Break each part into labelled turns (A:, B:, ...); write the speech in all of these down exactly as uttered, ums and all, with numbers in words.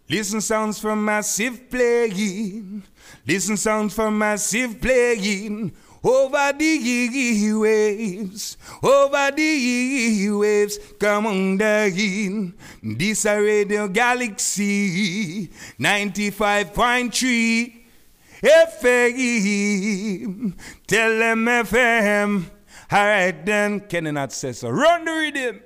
A: Listen sounds from massive playing. Listen sounds from massive playing. Over the waves, over the waves, come on down. This a Radio Galaxy ninety-five point three F M. Tell them F M. All right then, Kenny not say so. Run the rhythm.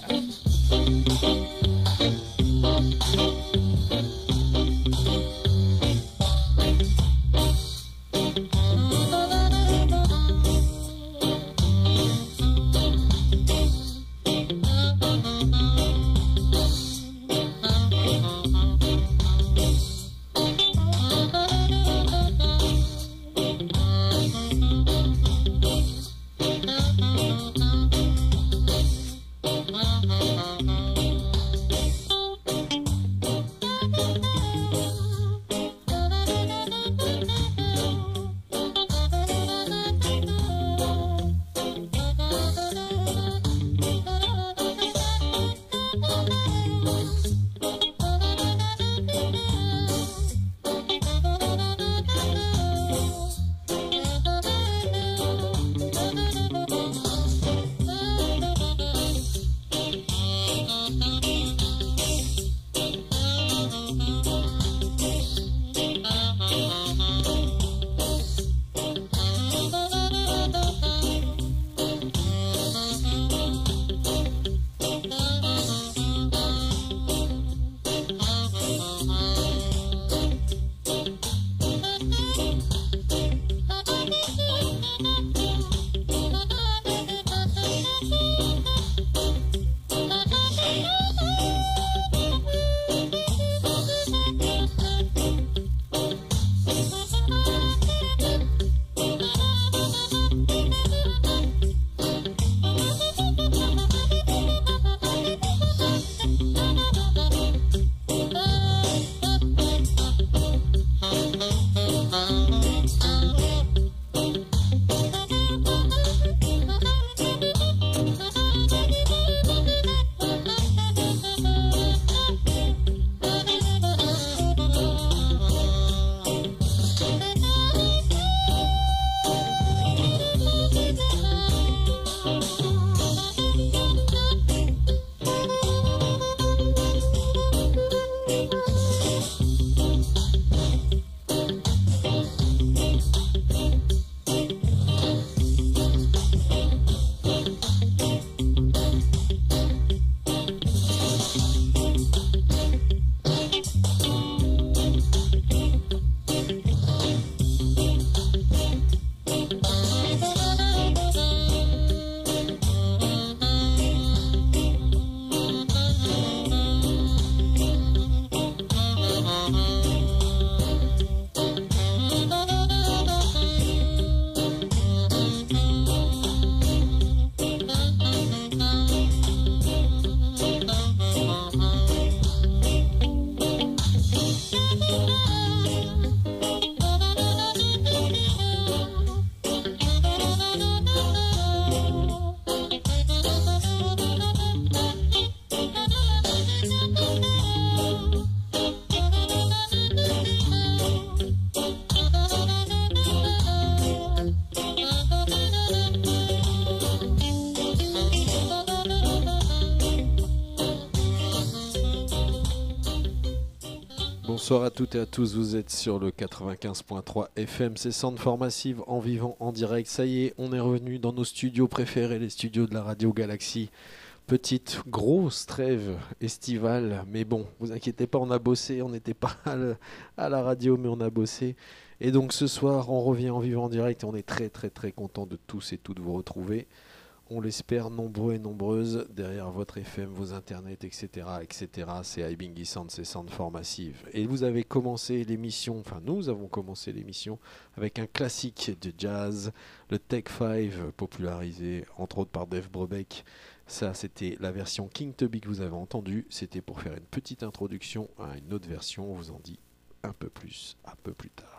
B: Bonsoir à toutes et à tous, vous êtes sur le quatre-vingt-quinze point trois F M, c'est Soundform Massive en vivant en direct. Ça y est, on est revenu dans nos studios préférés, les studios de la Radio Galaxy. Petite grosse trêve estivale, mais bon, vous inquiétez pas, on a bossé, on n'était pas à, le, à la radio, mais on a bossé. Et donc ce soir, on revient en vivant en direct et on est très très très content de tous et toutes vous retrouver. On l'espère nombreux et nombreuses derrière votre F M, vos internets, et cetera, et cetera. C'est iBingy Sound, c'est Soundform Massive. Et vous avez commencé l'émission, enfin nous avons commencé l'émission avec un classique de jazz, le Take cinq, popularisé entre autres par Dave Brubeck. Ça, c'était la version King Tubby que vous avez entendue. C'était pour faire une petite introduction à une autre version. On vous en dit un peu plus, un peu plus tard.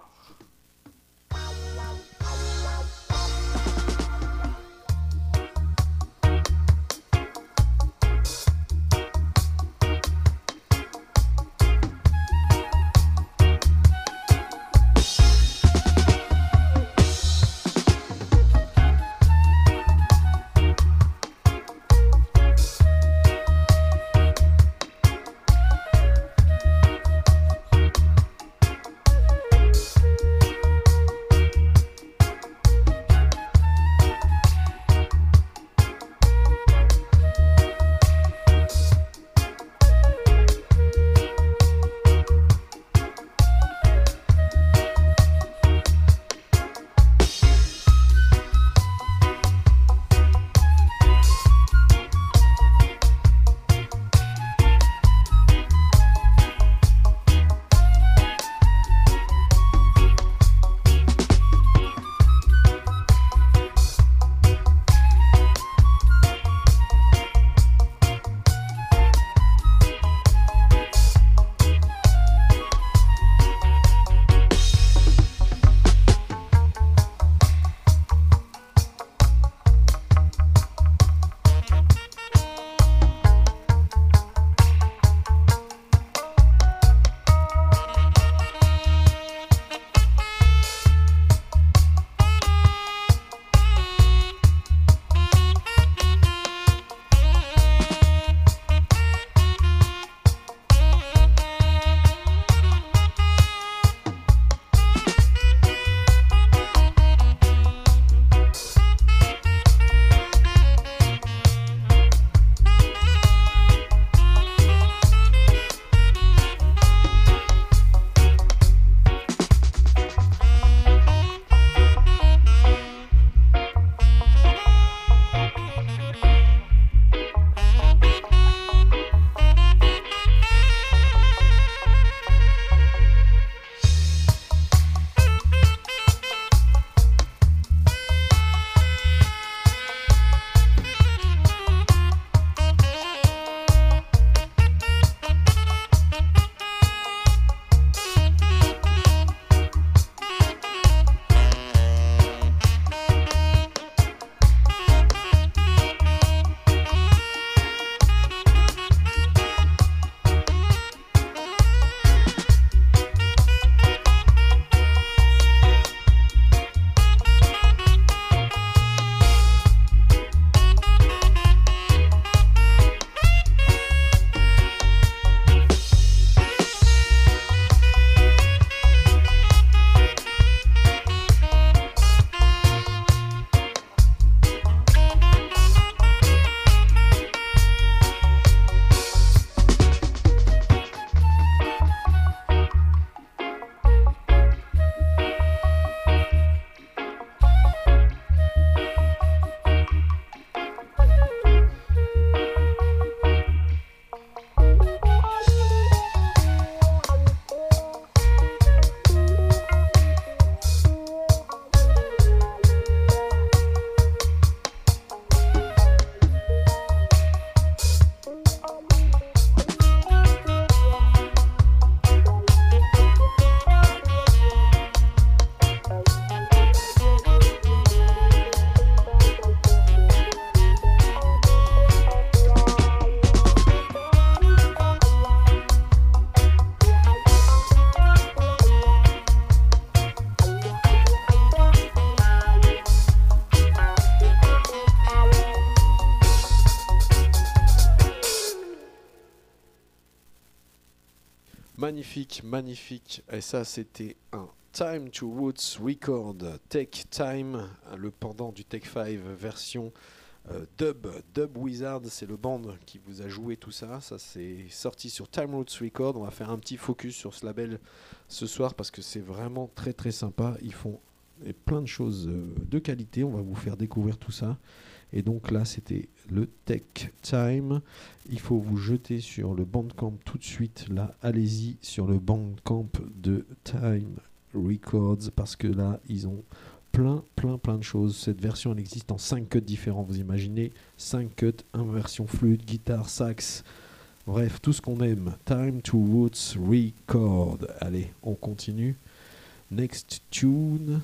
B: Magnifique, magnifique. Et ça, c'était un Time to Roots Record Tech Time, le pendant du Tech cinq version euh, dub. Dub Wizard, c'est le band qui vous a joué tout ça. Ça, c'est sorti sur Time Roots Record. On va faire un petit focus sur ce label ce soir parce que c'est vraiment très très sympa. Ils font plein de choses de qualité. On va vous faire découvrir tout ça. Et donc là, c'était le Tech Time. Il faut vous jeter sur le Bandcamp tout de suite. Là, allez-y sur le Bandcamp de Time Records parce que là, ils ont plein, plein, plein de choses. Cette version, elle existe en cinq cuts différents. Vous imaginez cinq cuts, une version flûte, guitare, sax. Bref, tout ce qu'on aime. Time to Roots Record. Allez, on continue. Next tune.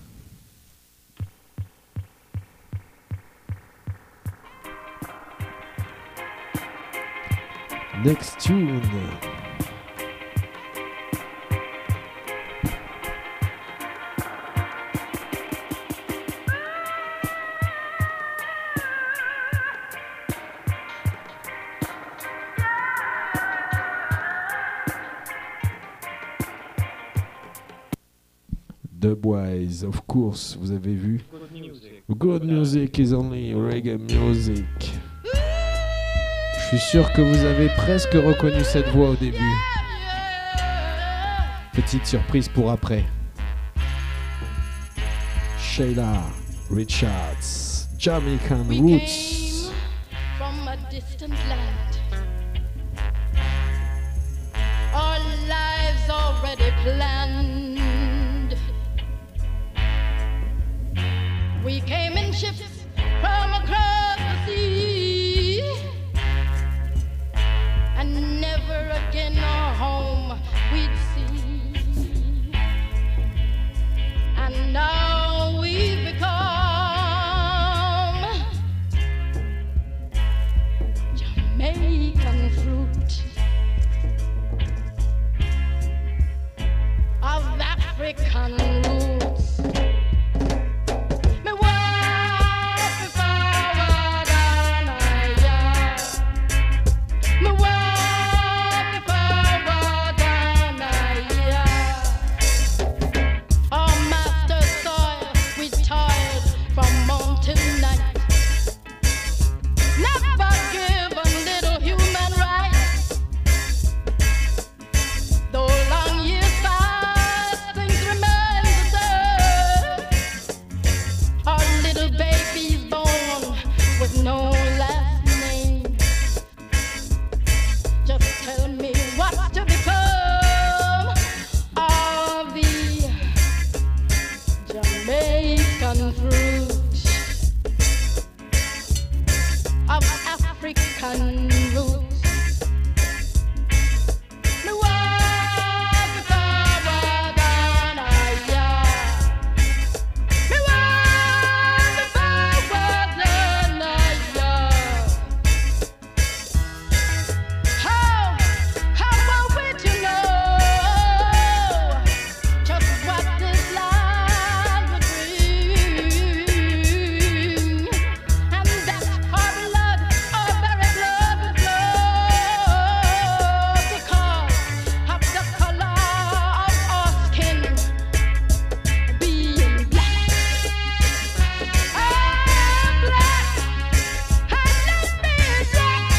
B: Next tune. Dubwise, of course, vous avez vu.
C: Good music.
B: Good music is only reggae music. Je suis sûr que vous avez presque reconnu cette voix au début. Petite surprise pour après. Sheila Richards, Jamaican
D: We
B: Roots.
D: came from a distant land. Our lives already planned. We came in ships from across the sea, and never again our home we'd see. And now we've become Jamaican fruit of African roots. Me walk forward and I Me walk forward and I Our master soil, we toiled from mountain night. Never given little human rights. Though long years pass, things remain the same. Our little babies born with no last name. Just tell me what's to become of the Jamaican fruit of African roots. Me walk forward and I Me walk forward and I How, how are we to know just what this land would bring? And that our blood, our very blood would flow because of the color of our skin being black. I'm black, and let me black.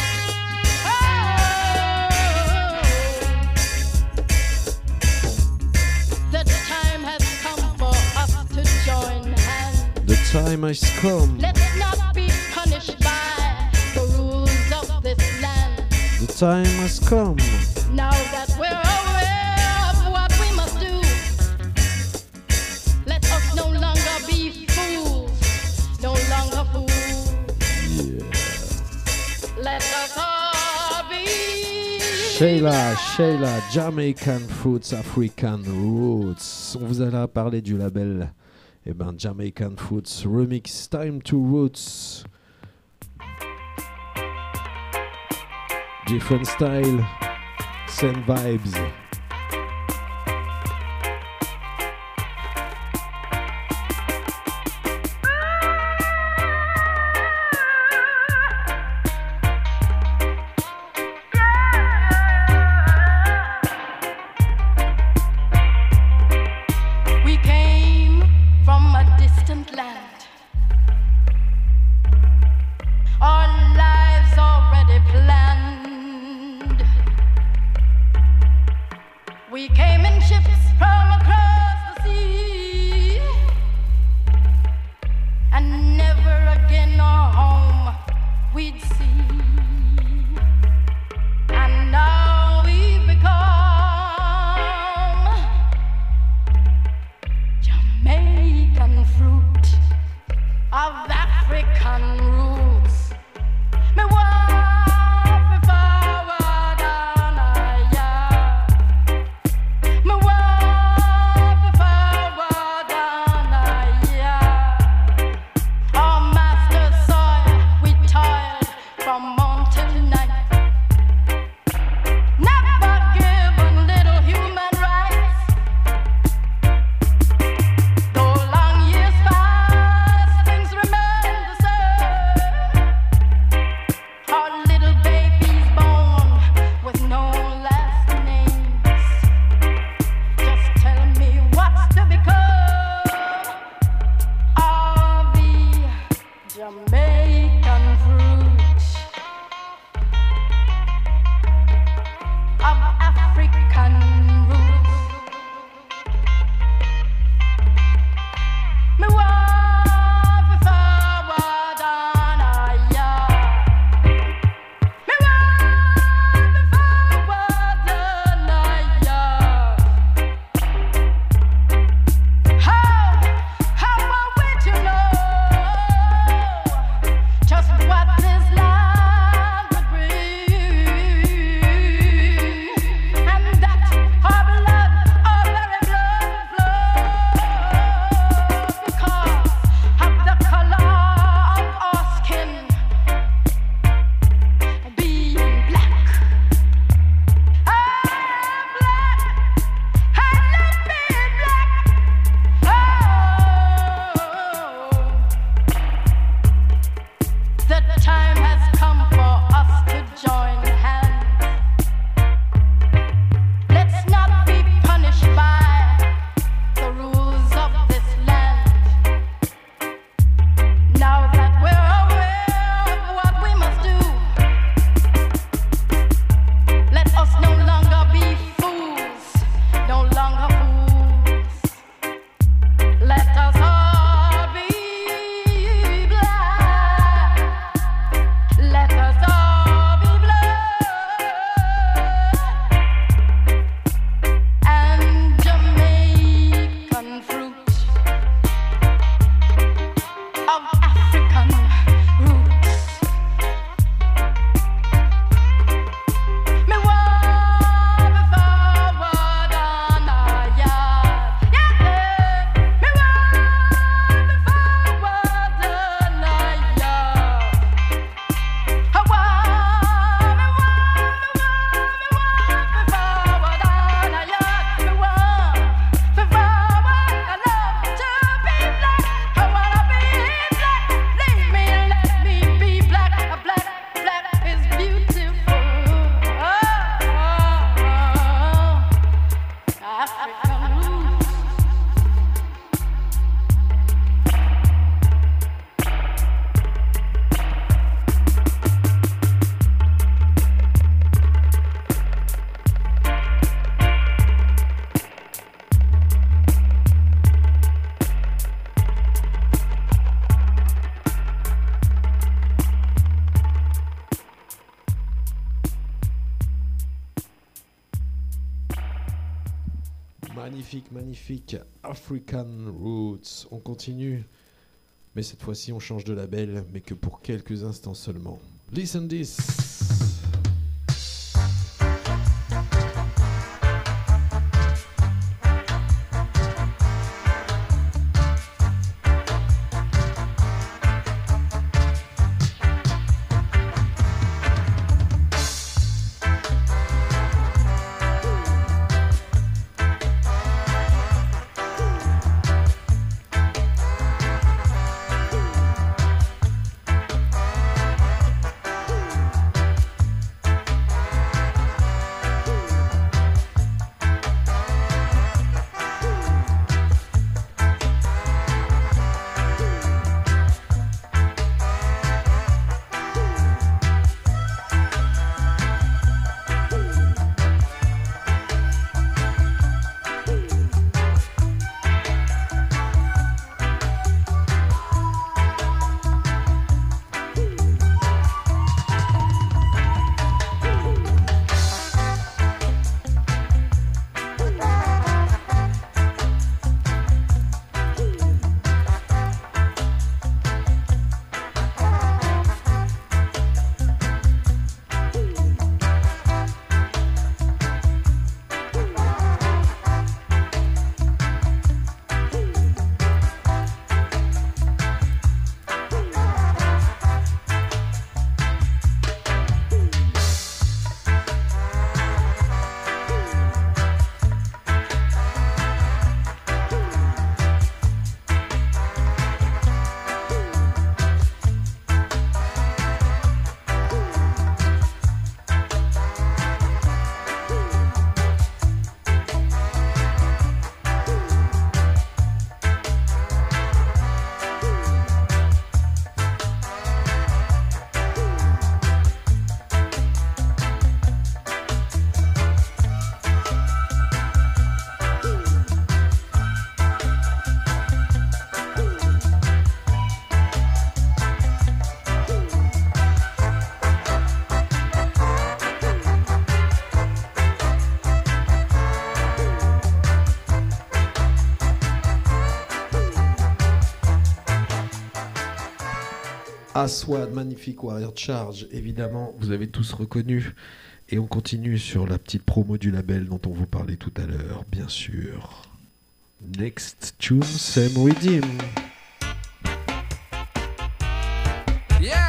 D: Oh, the time has come for us to join hands.
B: The time has come.
D: Let's not be punished by the rules of this land.
B: The time has come.
D: Now that we're aware of what we must do, let us no longer be fools, no longer fools.
B: Yeah.
D: Let us all be
B: Sheila, Sheila, Jamaican Fruits, African Roots. On vous a parlé du label eh ben, Jamaican Fruits Remix, Time to Roots. Different style, same vibes. Magnifique, magnifique. African Roots. On continue. Mais cette fois-ci, on change de label, mais que pour quelques instants seulement. Listen this. Aswad, magnifique Warrior Charge, évidemment, vous avez tous reconnu. Et on continue sur la petite promo du label dont on vous parlait tout à l'heure, bien sûr. Next tune, Sam Redeem.
C: Yeah.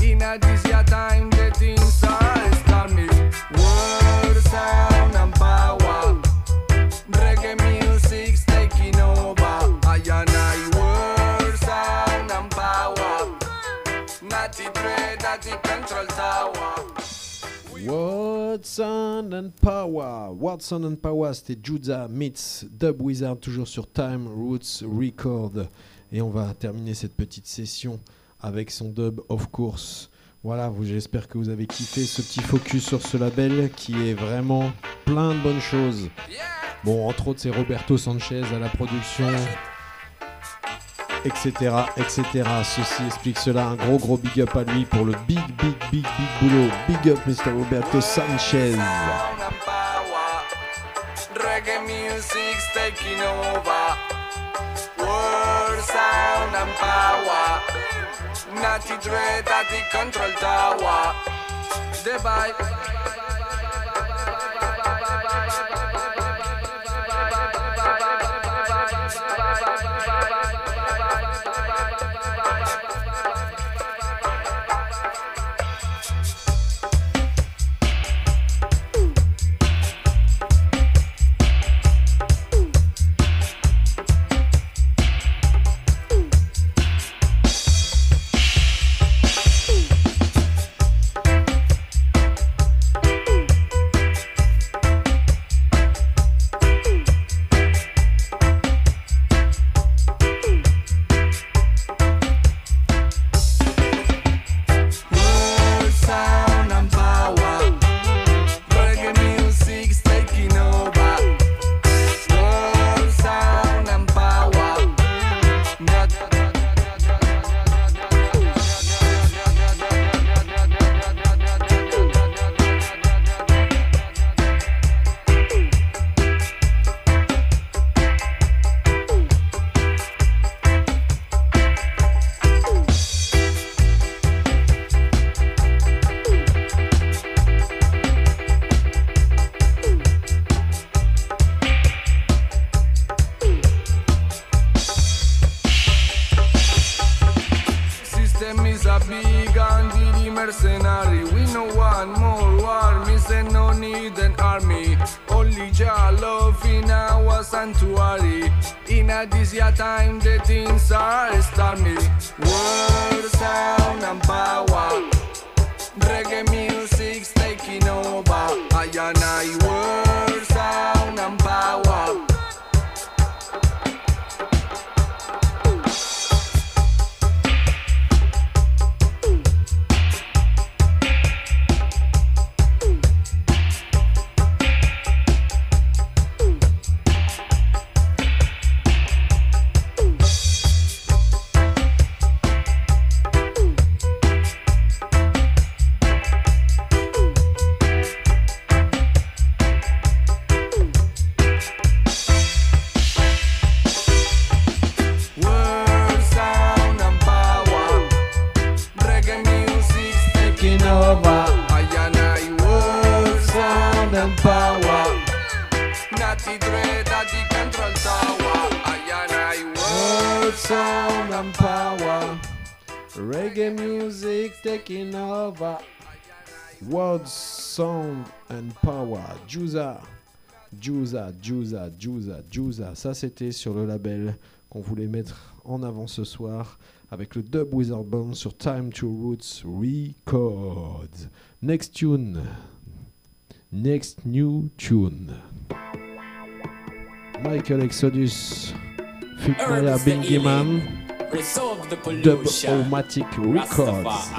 C: Time the things are stormy. World sound and power.
B: Watson and Power. Watson and Power, c'était Juza meets Dub Wizard, toujours sur Time Roots Record. Et on va terminer cette petite session avec son dub, of course. Voilà, j'espère que vous avez kiffé ce petit focus sur ce label qui est vraiment plein de bonnes choses. Bon, entre autres, c'est Roberto Sanchez à la production, et cetera, et cetera. Ceci explique cela. Un gros, gros big up à lui pour le big, big, big, big boulot. Big up, mister Roberto Sanchez.
E: Reggae music's taking over. World sound and power. Natty Dread at the control tower. The vibe. Mercenary, we no want more war, me say no need an army. Only Jah love in our sanctuary. In a this year time the things are stormy. World sound and power. Reggae music's taking over. I and I world sound and power. Reggae music taking over.
B: World Sound and Power. Juza, Juza, Juza, Juza, Juza. Ça, c'était sur le label qu'on voulait mettre en avant ce soir avec le Dub Wizard Band sur Time to Roots Records. Next tune. Next new tune. Michael Exodus. Fit Maya Bingiman. Dub-O-Matic Records.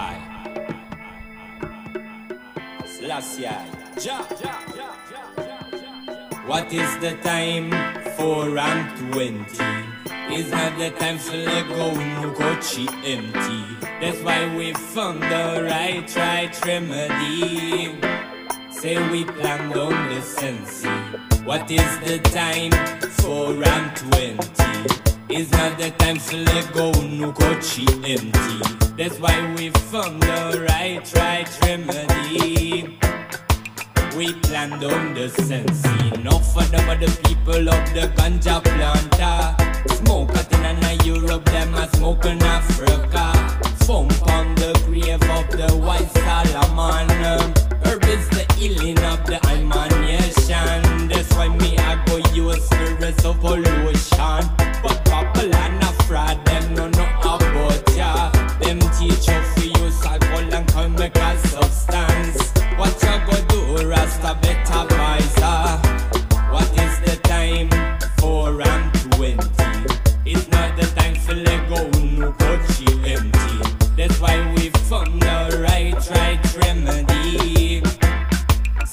F: What is the time? Four and twenty. Is not the time to let go, no coachy empty. That's why we found the right, right remedy. Say we planned on the sense. What is the time? Four and twenty. It's not the time to let go, no coachy empty. That's why we found the right, right remedy. We planned on the sense. Enough for them the people of the ganja planter. Smoke out in Europe, them a smoke in Africa. Fump on the grave of the white Solomon. Herb is the healing of the emanation. That's why me I go use spirits of pollution. But people are not fraud, them no know about ya. Them teach you for use alcohol and chemical substance. What you go do?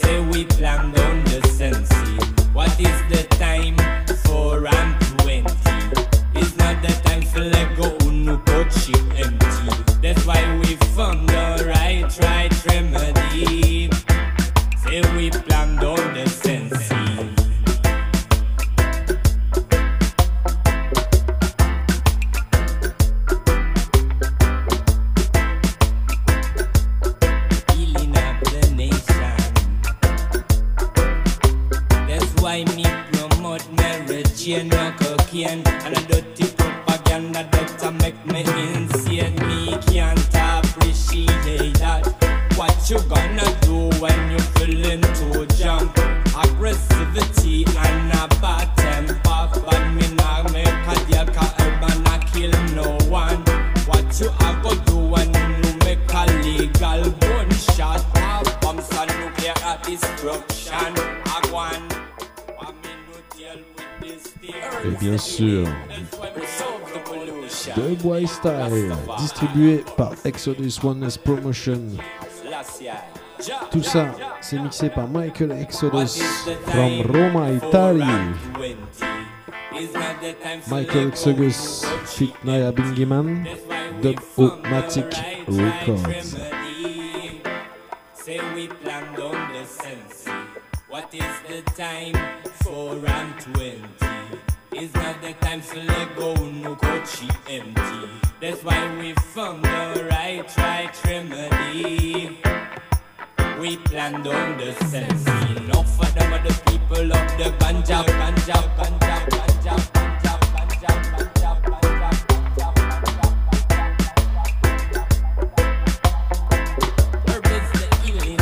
F: Say we plan down the sensi. What is the time? Four and twenty. It's not the time for let go. No coach empty. That's why we found the right, right remedy. Say we plan down the sensi. Healing of the nation. That's why me promote marriage and no cocaine and a dirty propaganda that make me insane. Me can't appreciate that. What you gonna do when you feeling too jump? Aggressivity and a bad temper, but me nah make a deal 'cause urban a kill no one. What you a go do when you make a legal gunshot? Have bombs and nuclear destruction. I want.
B: Et bien sûr, The Boy Style, distribué par Exodus Oneness Promotion. Tout ça, c'est mixé par Michael Exodus from Roma, Italy. Michael Exodus, fit Naya Bingiman, Dub-O-Matic Records.
F: Say we plan down the sense. What is the time? Four and twenty. It's not the time to let go, no coachy empty. That's why we found the right, right remedy. We planned on the sense. Enough for them other people of the ganja, ganja, ganja, ganja, ganja, ganja, ganja, ganja, Herb is the healing.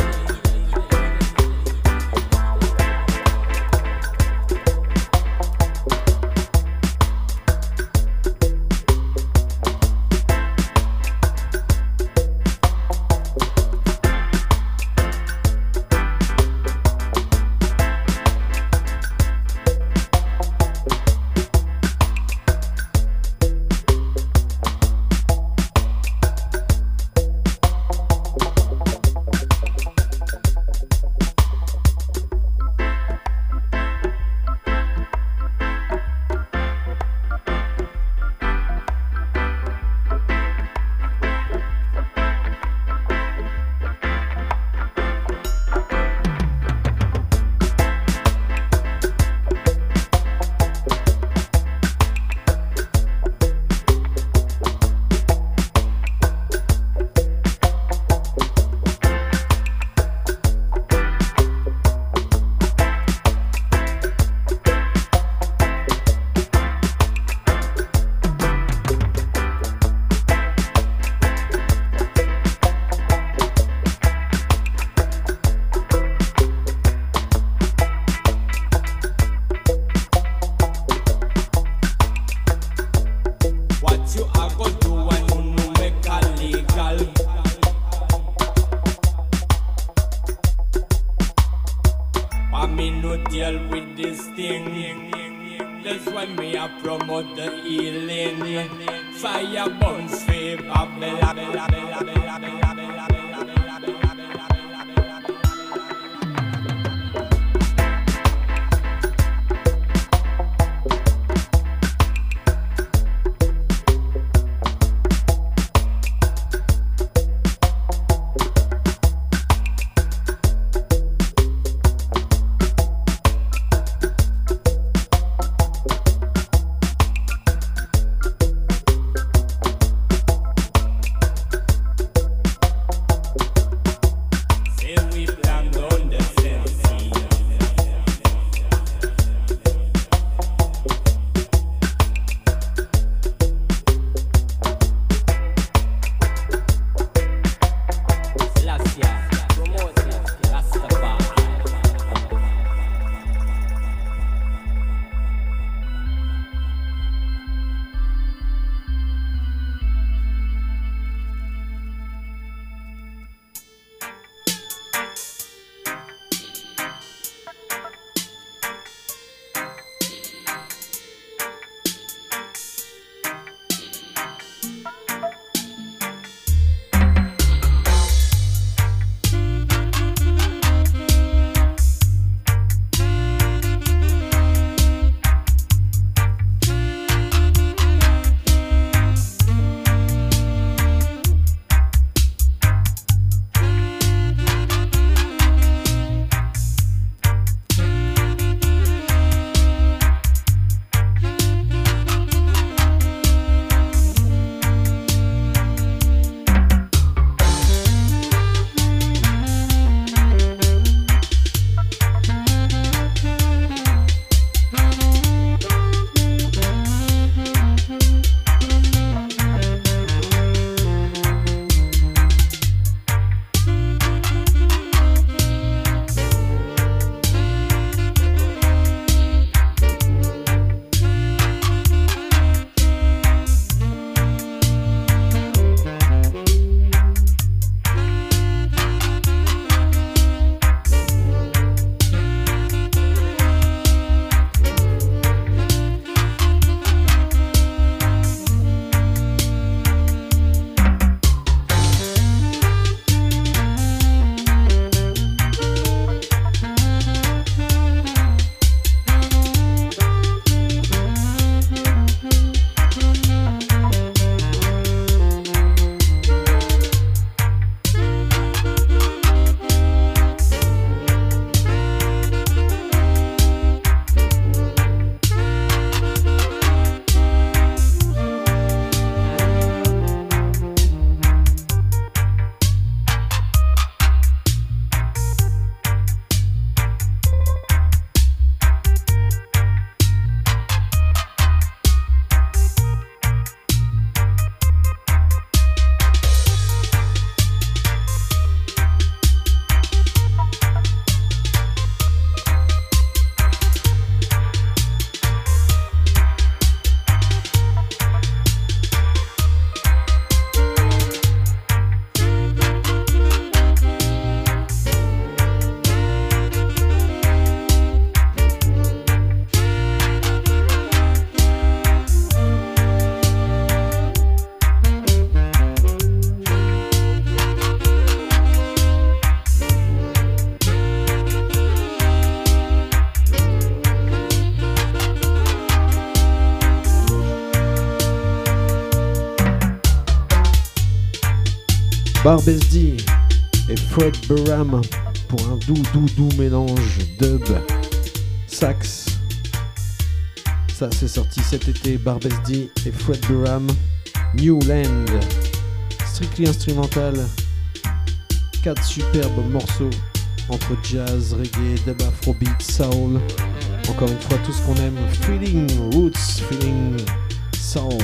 B: Barbesdi et Fred Burham pour un doux doux doux mélange dub sax. Ça c'est sorti cet été. Barbesdi et Fred Burham, New Land, strictly instrumental. Quatre superbes morceaux entre jazz, reggae, dub, afrobeat, soul. Encore une fois tout ce qu'on aime. Feeling roots, feeling soul.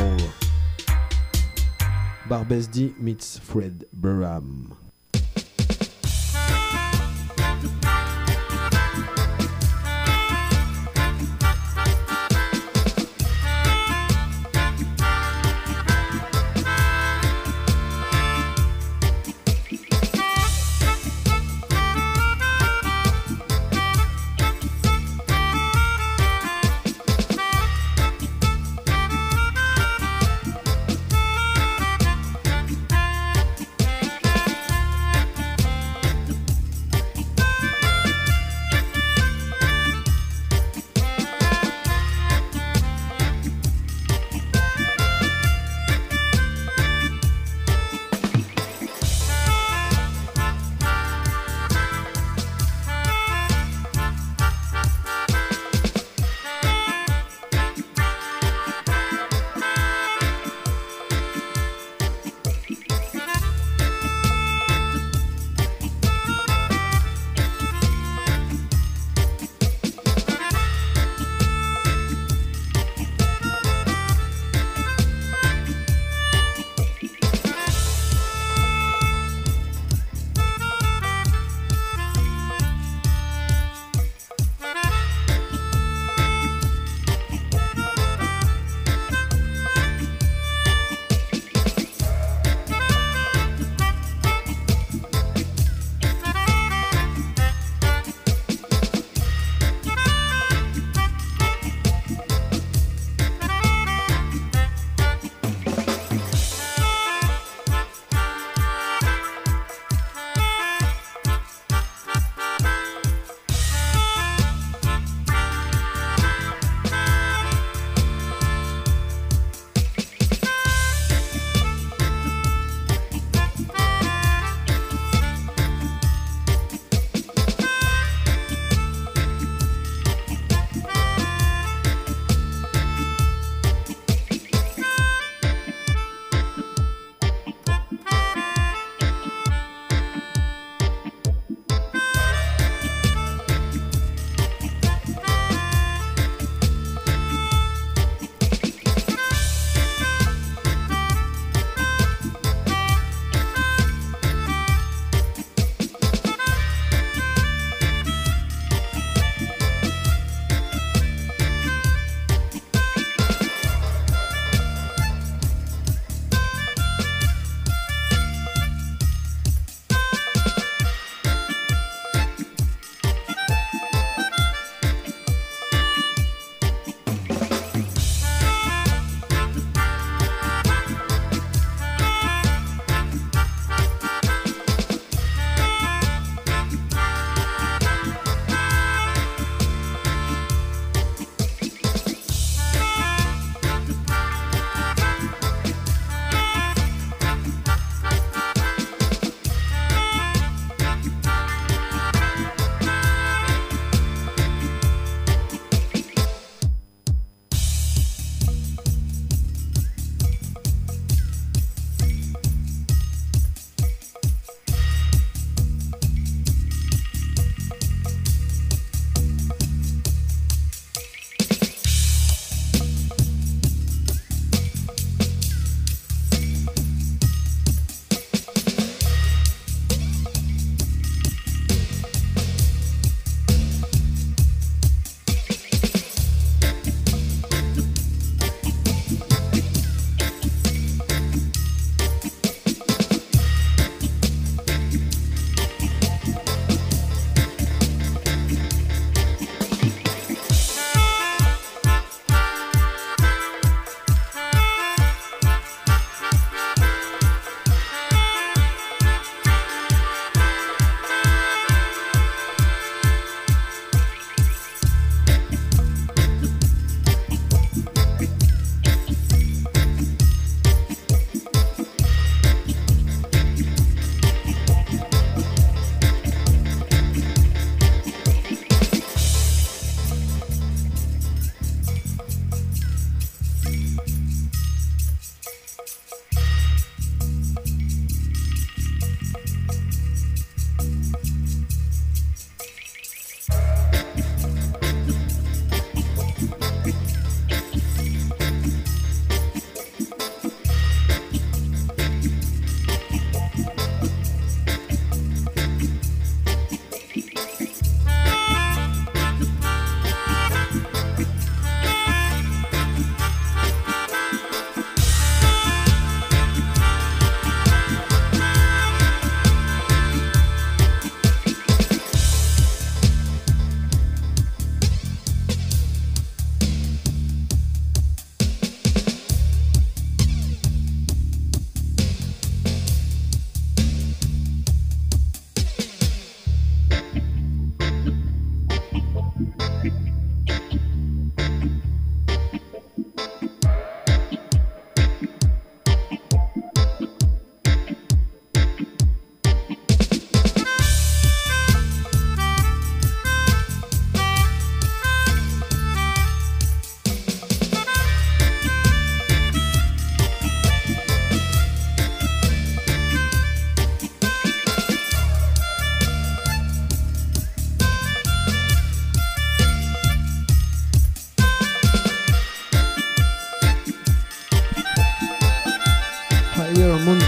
B: Barbesdi meets Fred Burham.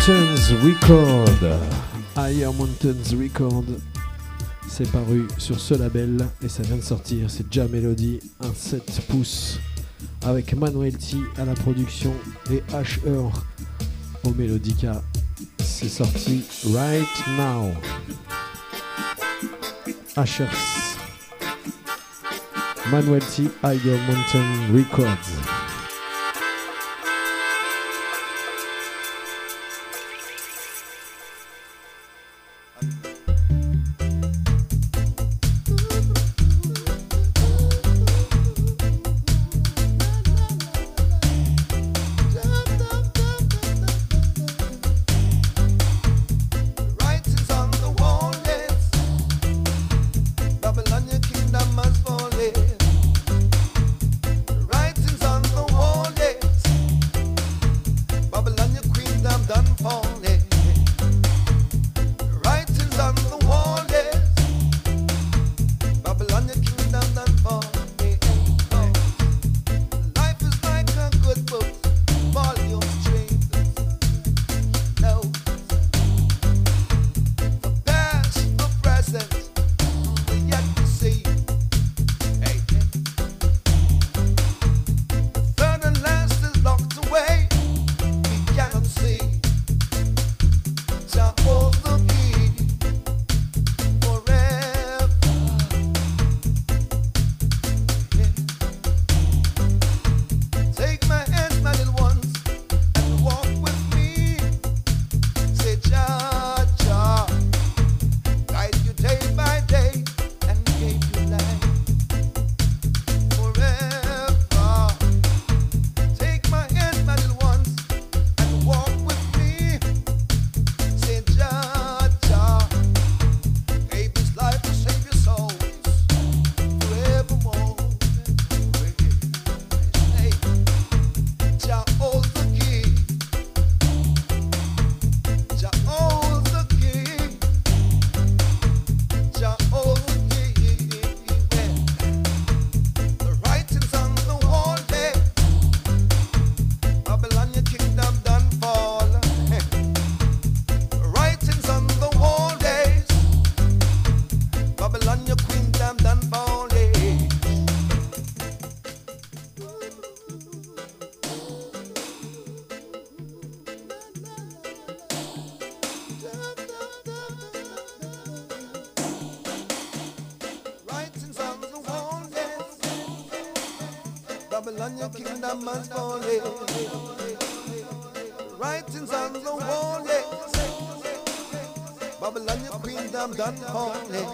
B: Mountains Record. Higher Mountains Record. C'est paru sur ce label et ça vient de sortir. C'est Ja Melody, un sept pouces avec Manuel T à la production et Asher au Melodica. C'est sorti right now. Asher, Manuel T, Higher Mountain Records.
G: Babylon, your kingdom has fallen. Writings on the wall, yes. Babylon, your kingdom done falling.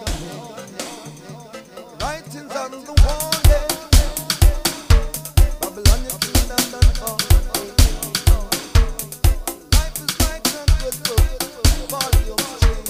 G: Writings on the wall, yes. Babylon, your kingdom done falling. Life is like a good book, volumes change.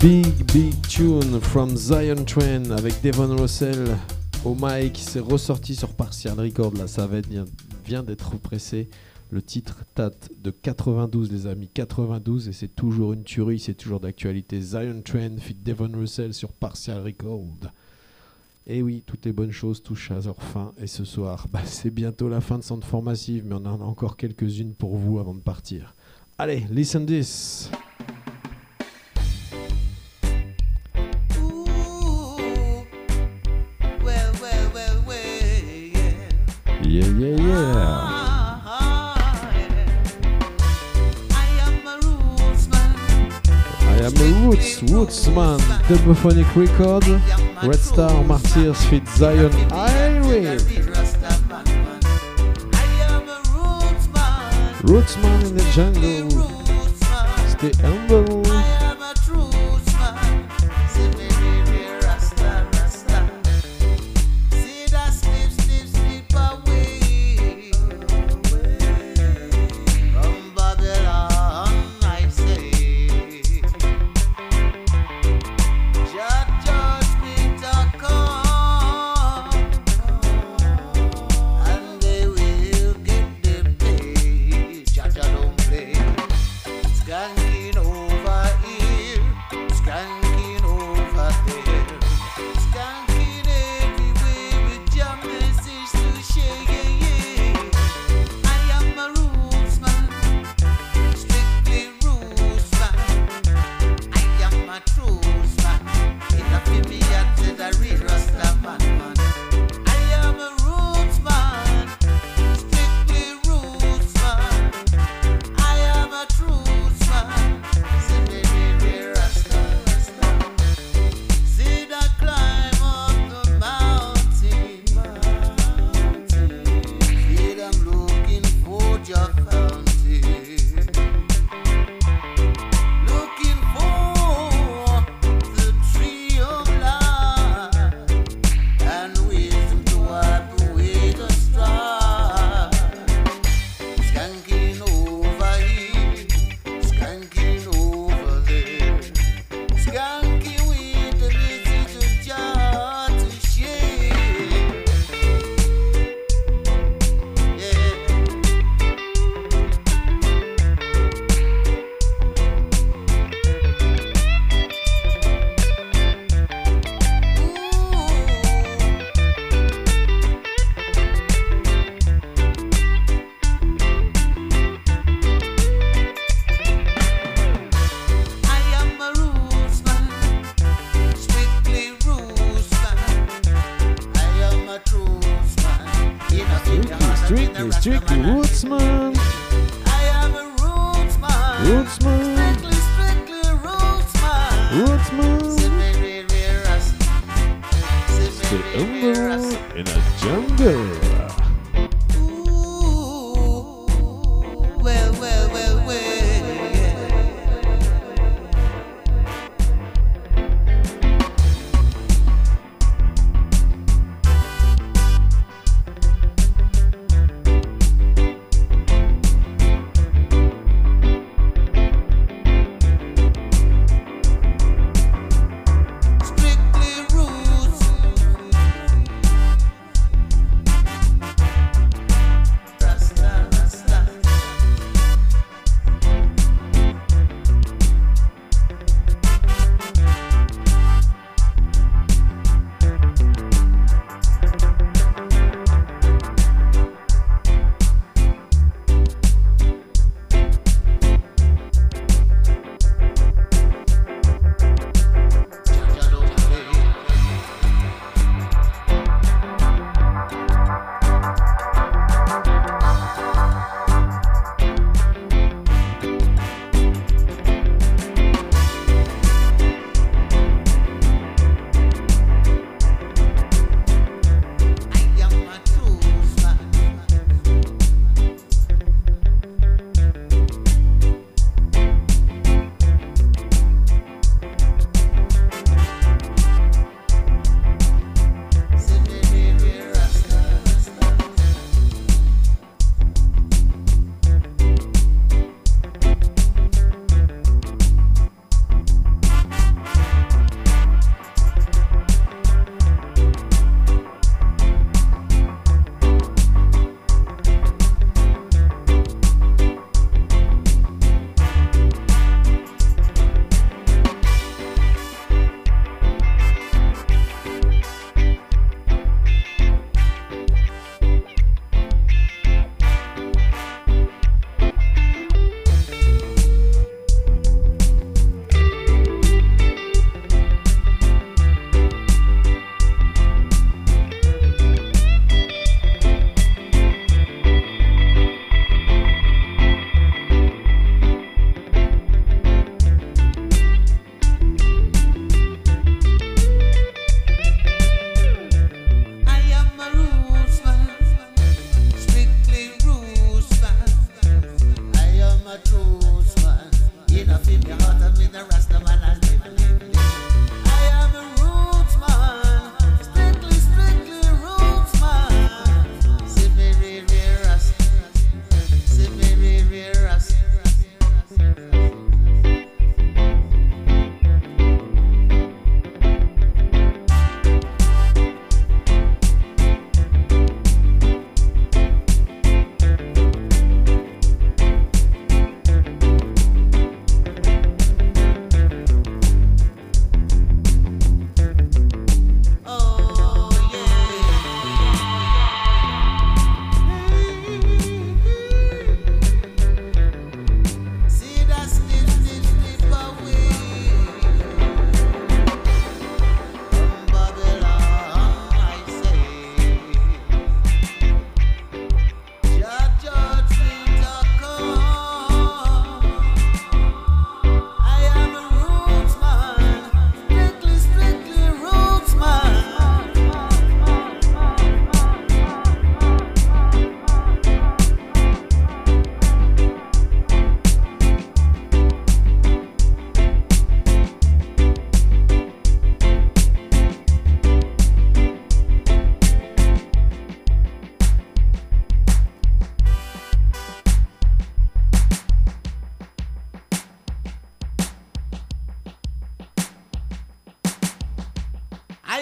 B: Big Big Tune from Zion Train avec Devon Russell au mic. C'est ressorti sur Partial Record. La savette vient, vient d'être pressée. Le titre date de quatre-vingt-douze, les amis, quatre-vingt-douze, et c'est toujours une tuerie, c'est toujours d'actualité. Zion Train fit Devon Russell sur Partial Record. Et oui, toutes les bonnes choses touchent à leur fin. Et ce soir, bah, c'est bientôt la fin de Sound Formative, mais on en a encore quelques-unes pour vous avant de partir. Allez, listen this. Yeah, yeah, yeah. I am a Roots, Roots man, Double-Phonic Record, Red Star Martyrs feat Zion Irie. Roots man in the jungle, stay humble.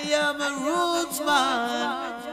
H: am a roots man.